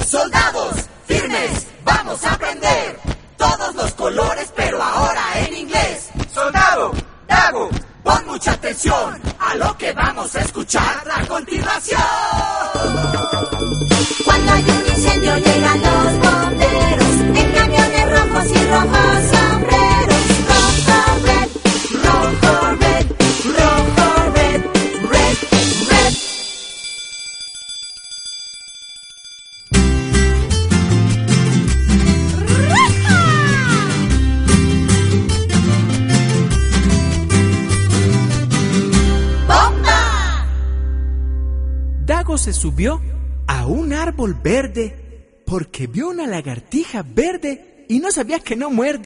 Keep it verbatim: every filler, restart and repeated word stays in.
Soldados, firmes, vamos a aprender todos los colores, pero ahora en inglés. Soldado, Dago, pon mucha atención a lo que vamos a escuchar a continuación. Cuando hay un incendio llegan los bomberos en camiones rojos y rojos sombreros. Rojo, red, rojo, red, rojo, red, red, red. ¡Bomba! Dago se subió a un árbol verde porque vio una lagartija verde y no sabía que no muerde.